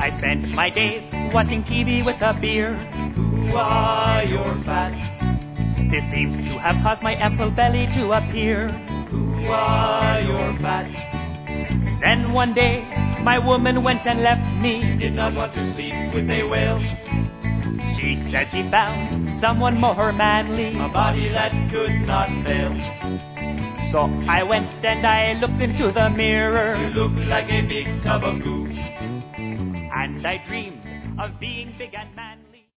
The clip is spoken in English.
I spent my days watching TV with a beer. Ooh-ah, you're fat. This seems to have caused my ample belly to appear. Ooh-ah, you're fat. Then one day, my woman went and left me. Did not want to sleep with a whale. She said she found someone more manly, A body that could not fail. So I went and I looked into the mirror. You look like a big tub of goo. And I dreamed of being big and manly.